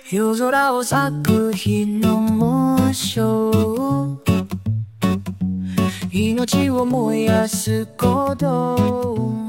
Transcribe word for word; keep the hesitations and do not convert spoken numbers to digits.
夜空を咲く日の紋章、命を燃やす鼓動。